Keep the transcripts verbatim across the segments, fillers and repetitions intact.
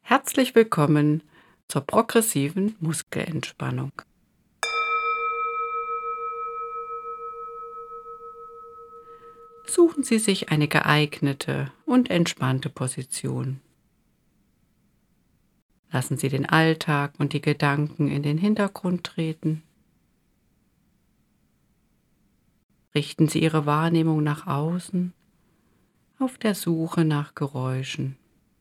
Herzlich willkommen zur progressiven Muskelentspannung. Suchen Sie sich eine geeignete und entspannte Position. Lassen Sie den Alltag und die Gedanken in den Hintergrund treten. Richten Sie Ihre Wahrnehmung nach außen, auf der Suche nach Geräuschen.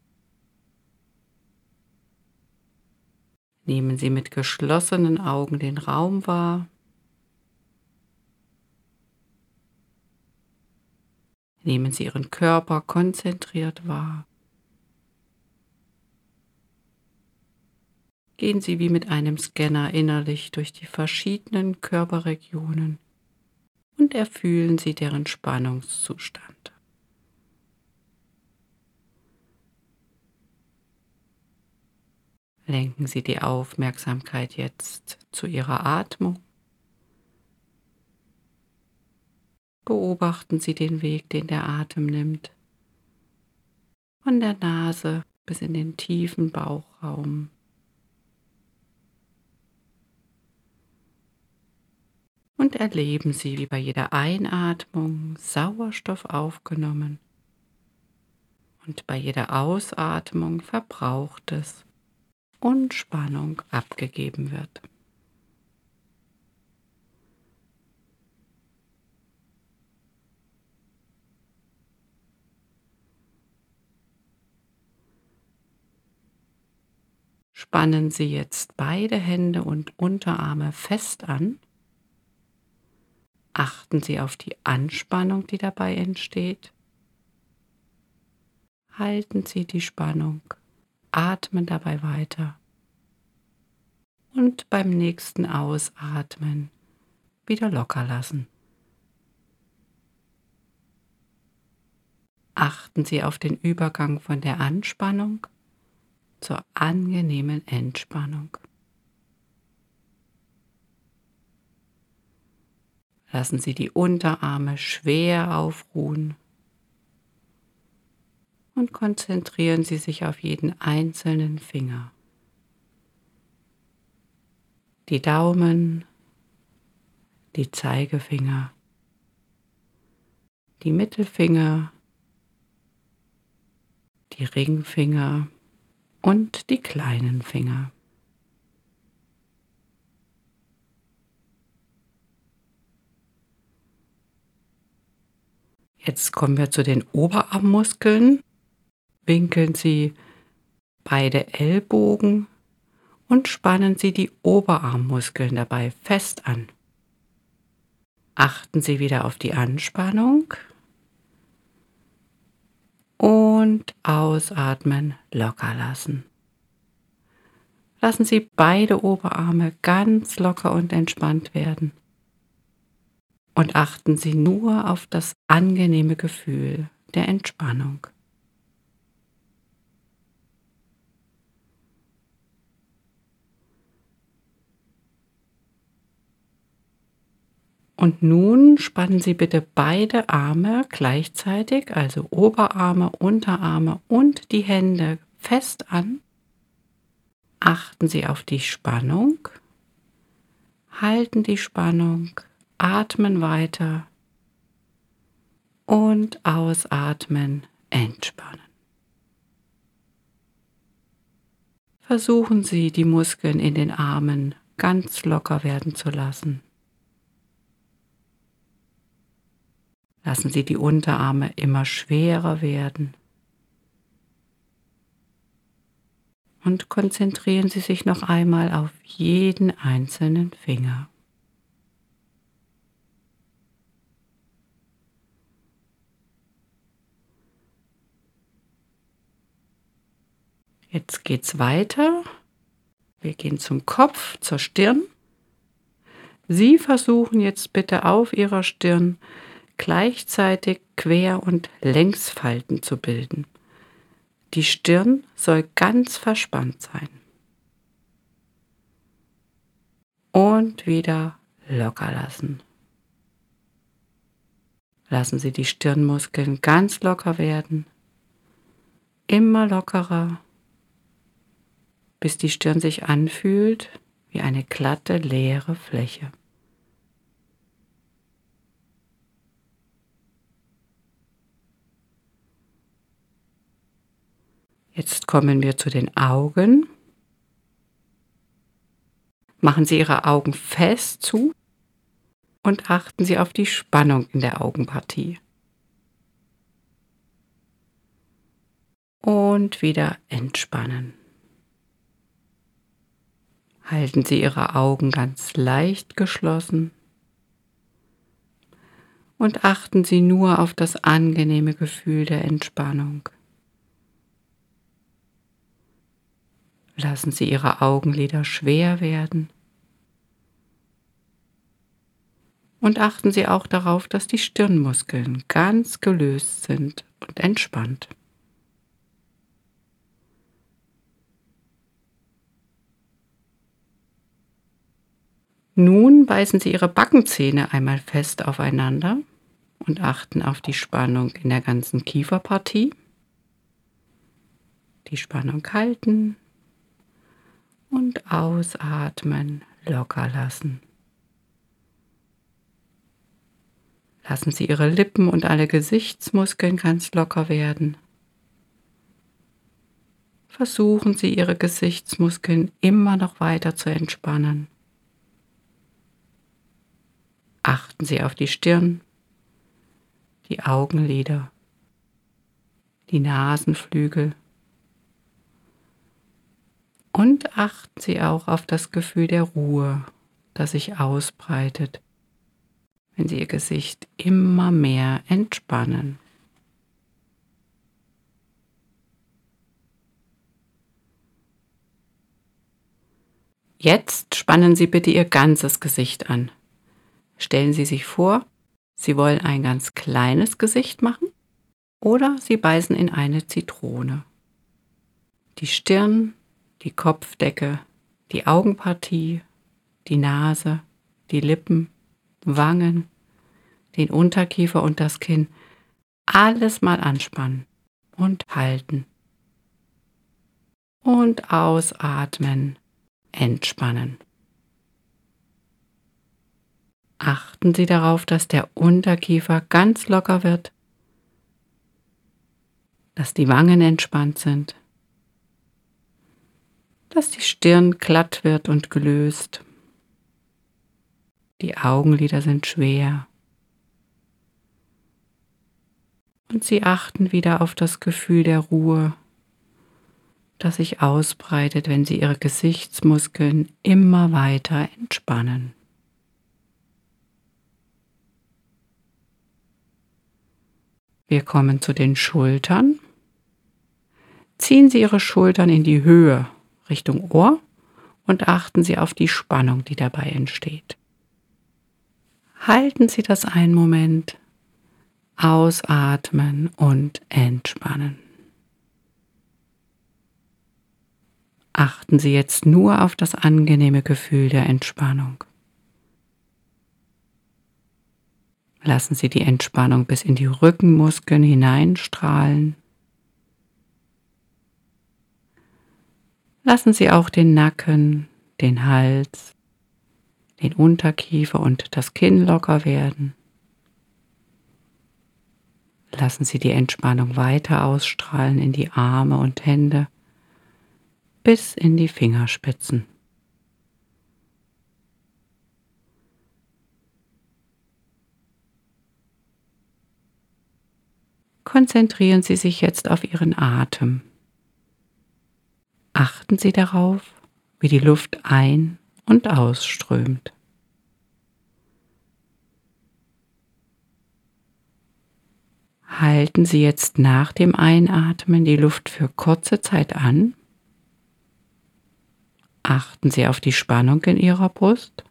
Nehmen Sie mit geschlossenen Augen den Raum wahr. Nehmen Sie Ihren Körper konzentriert wahr. Gehen Sie wie mit einem Scanner innerlich durch die verschiedenen Körperregionen und erfühlen Sie deren Spannungszustand. Lenken Sie die Aufmerksamkeit jetzt zu Ihrer Atmung. Beobachten Sie den Weg, den der Atem nimmt, von der Nase bis in den tiefen Bauchraum. Und erleben Sie, wie bei jeder Einatmung Sauerstoff aufgenommen und bei jeder Ausatmung Verbrauchtes und Spannung abgegeben wird. Spannen Sie jetzt beide Hände und Unterarme fest an. Achten Sie auf die Anspannung, die dabei entsteht. Halten Sie die Spannung, atmen dabei weiter und beim nächsten Ausatmen wieder locker lassen. Achten Sie auf den Übergang von der Anspannung zur angenehmen Entspannung. Lassen Sie die Unterarme schwer aufruhen und konzentrieren Sie sich auf jeden einzelnen Finger. Die Daumen, die Zeigefinger, die Mittelfinger, die Ringfinger und die kleinen Finger. Jetzt kommen wir zu den Oberarmmuskeln. Winkeln Sie beide Ellbogen und spannen Sie die Oberarmmuskeln dabei fest an. Achten Sie wieder auf die Anspannung und ausatmen, locker lassen. Lassen Sie beide Oberarme ganz locker und entspannt werden. Und achten Sie nur auf das angenehme Gefühl der Entspannung. Und nun spannen Sie bitte beide Arme gleichzeitig, also Oberarme, Unterarme und die Hände fest an. Achten Sie auf die Spannung, halten die Spannung, atmen weiter und ausatmen, entspannen. Versuchen Sie, die Muskeln in den Armen ganz locker werden zu lassen. Lassen Sie die Unterarme immer schwerer werden. Und konzentrieren Sie sich noch einmal auf jeden einzelnen Finger. Jetzt geht's weiter. Wir gehen zum Kopf, zur Stirn. Sie versuchen jetzt bitte auf Ihrer Stirn gleichzeitig Quer- und Längsfalten zu bilden. Die Stirn soll ganz verspannt sein. Und wieder locker lassen. Lassen Sie die Stirnmuskeln ganz locker werden. Immer lockerer. bis die Stirn sich anfühlt wie eine glatte, leere Fläche. Jetzt kommen wir zu den Augen. Machen Sie Ihre Augen fest zu und achten Sie auf die Spannung in der Augenpartie. Und wieder entspannen. Halten Sie Ihre Augen ganz leicht geschlossen und achten Sie nur auf das angenehme Gefühl der Entspannung. Lassen Sie Ihre Augenlider schwer werden und achten Sie auch darauf, dass die Stirnmuskeln ganz gelöst sind und entspannt. Nun beißen Sie Ihre Backenzähne einmal fest aufeinander und achten auf die Spannung in der ganzen Kieferpartie. Die Spannung halten und ausatmen, locker lassen. Lassen Sie Ihre Lippen und alle Gesichtsmuskeln ganz locker werden. Versuchen Sie Ihre Gesichtsmuskeln immer noch weiter zu entspannen. Achten Sie auf die Stirn, die Augenlider, die Nasenflügel und achten Sie auch auf das Gefühl der Ruhe, das sich ausbreitet, wenn Sie Ihr Gesicht immer mehr entspannen. Jetzt spannen Sie bitte Ihr ganzes Gesicht an. Stellen Sie sich vor, Sie wollen ein ganz kleines Gesicht machen oder Sie beißen in eine Zitrone. Die Stirn, die Kopfdecke, die Augenpartie, die Nase, die Lippen, Wangen, den Unterkiefer und das Kinn, alles mal anspannen und halten. Und ausatmen, entspannen. Achten Sie darauf, dass der Unterkiefer ganz locker wird, dass die Wangen entspannt sind, dass die Stirn glatt wird und gelöst. Die Augenlider sind schwer. Und Sie achten wieder auf das Gefühl der Ruhe, das sich ausbreitet, wenn Sie Ihre Gesichtsmuskeln immer weiter entspannen. Wir kommen zu den Schultern. Ziehen Sie Ihre Schultern in die Höhe Richtung Ohr und achten Sie auf die Spannung, die dabei entsteht. Halten Sie das einen Moment, ausatmen und entspannen. Achten Sie jetzt nur auf das angenehme Gefühl der Entspannung. Lassen Sie die Entspannung bis in die Rückenmuskeln hineinstrahlen. Lassen Sie auch den Nacken, den Hals, den Unterkiefer und das Kinn locker werden. Lassen Sie die Entspannung weiter ausstrahlen in die Arme und Hände bis in die Fingerspitzen. Konzentrieren Sie sich jetzt auf Ihren Atem. Achten Sie darauf, wie die Luft ein- und ausströmt. Halten Sie jetzt nach dem Einatmen die Luft für kurze Zeit an. Achten Sie auf die Spannung in Ihrer Brust.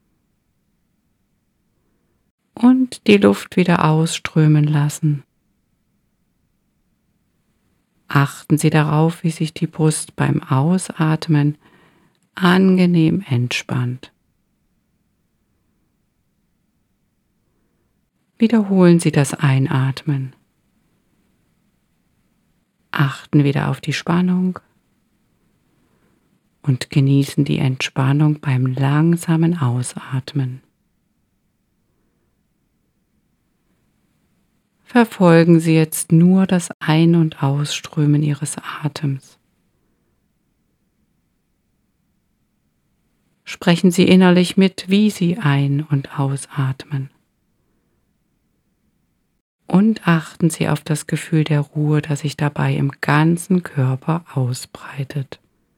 Und die Luft wieder ausströmen lassen. Achten Sie darauf, wie sich die Brust beim Ausatmen angenehm entspannt. Wiederholen Sie das Einatmen. Achten wieder auf die Spannung und genießen die Entspannung beim langsamen Ausatmen. Verfolgen Sie jetzt nur das Ein- und Ausströmen Ihres Atems. Sprechen Sie innerlich mit, wie Sie ein- und ausatmen. Und achten Sie auf das Gefühl der Ruhe, das sich dabei im ganzen Körper ausbreitet.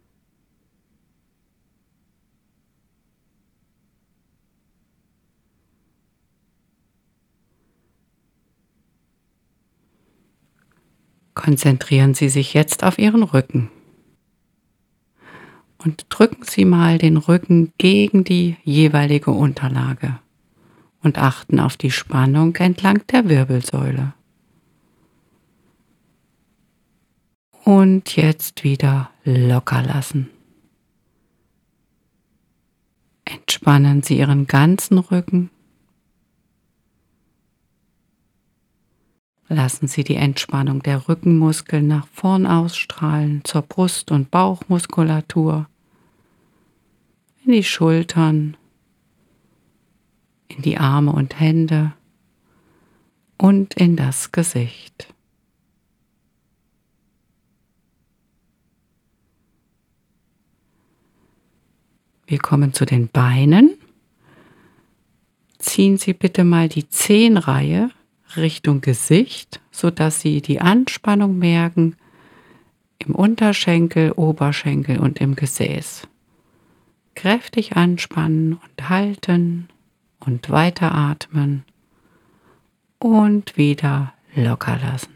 Konzentrieren Sie sich jetzt auf Ihren Rücken und drücken Sie mal den Rücken gegen die jeweilige Unterlage und achten auf die Spannung entlang der Wirbelsäule. Und jetzt wieder locker lassen. Entspannen Sie Ihren ganzen Rücken. Lassen Sie die Entspannung der Rückenmuskeln nach vorn ausstrahlen, zur Brust- und Bauchmuskulatur, in die Schultern, in die Arme und Hände und in das Gesicht. Wir kommen zu den Beinen. Ziehen Sie bitte mal die Zehenreihe Richtung Gesicht, sodass Sie die Anspannung merken im Unterschenkel, Oberschenkel und im Gesäß. Kräftig anspannen und halten und weiteratmen und wieder locker lassen.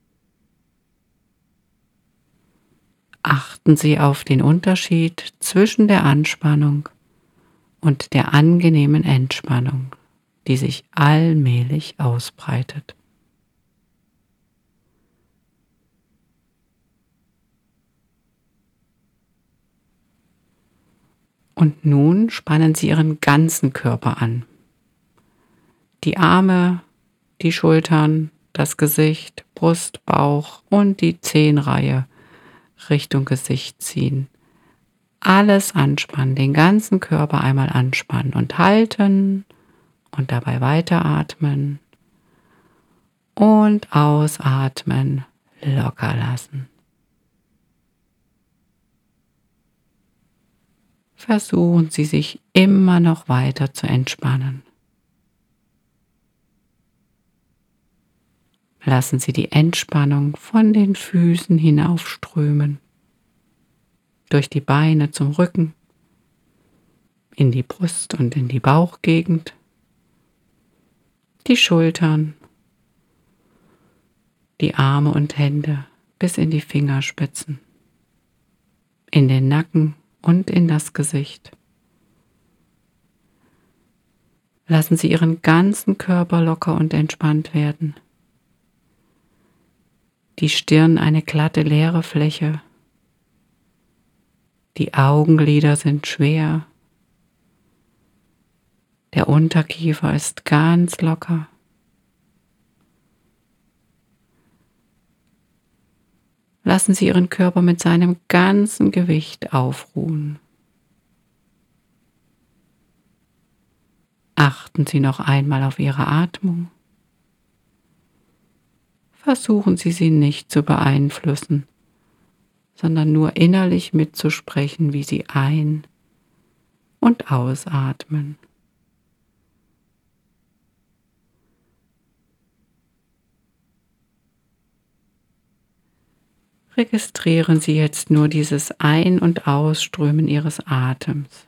Achten Sie auf den Unterschied zwischen der Anspannung und der angenehmen Entspannung, die sich allmählich ausbreitet. Und nun spannen Sie Ihren ganzen Körper an. Die Arme, die Schultern, das Gesicht, Brust, Bauch und die Zehenreihe Richtung Gesicht ziehen. Alles anspannen, den ganzen Körper einmal anspannen und halten und dabei weiteratmen und ausatmen, locker lassen. Versuchen Sie sich immer noch weiter zu entspannen. Lassen Sie die Entspannung von den Füßen hinaufströmen, durch die Beine zum Rücken, in die Brust und in die Bauchgegend, die Schultern, die Arme und Hände bis in die Fingerspitzen, in den Nacken und in das Gesicht. Lassen Sie Ihren ganzen Körper locker und entspannt werden. Die Stirn eine glatte, leere Fläche. Die Augenlider sind schwer. Der Unterkiefer ist ganz locker. Lassen Sie Ihren Körper mit seinem ganzen Gewicht aufruhen. Achten Sie noch einmal auf Ihre Atmung. Versuchen Sie sie nicht zu beeinflussen, sondern nur innerlich mitzusprechen, wie Sie ein- und ausatmen. Registrieren Sie jetzt nur dieses Ein- und Ausströmen Ihres Atems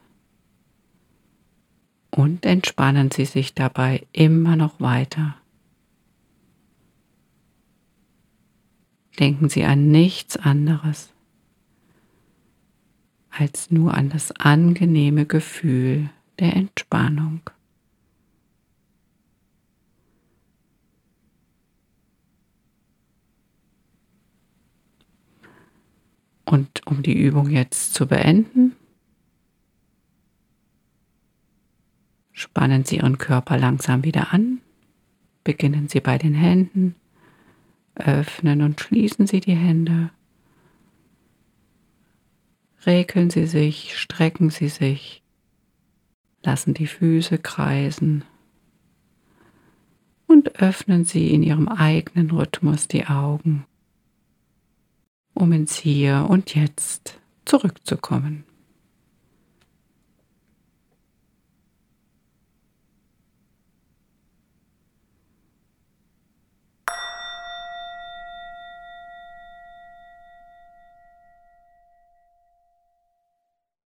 und entspannen Sie sich dabei immer noch weiter. Denken Sie an nichts anderes als nur an das angenehme Gefühl der Entspannung. Und um die Übung jetzt zu beenden, spannen Sie Ihren Körper langsam wieder an. Beginnen Sie bei den Händen, öffnen und schließen Sie die Hände. Rekeln Sie sich, strecken Sie sich, lassen die Füße kreisen und öffnen Sie in Ihrem eigenen Rhythmus die Augen, um ins Hier und Jetzt zurückzukommen.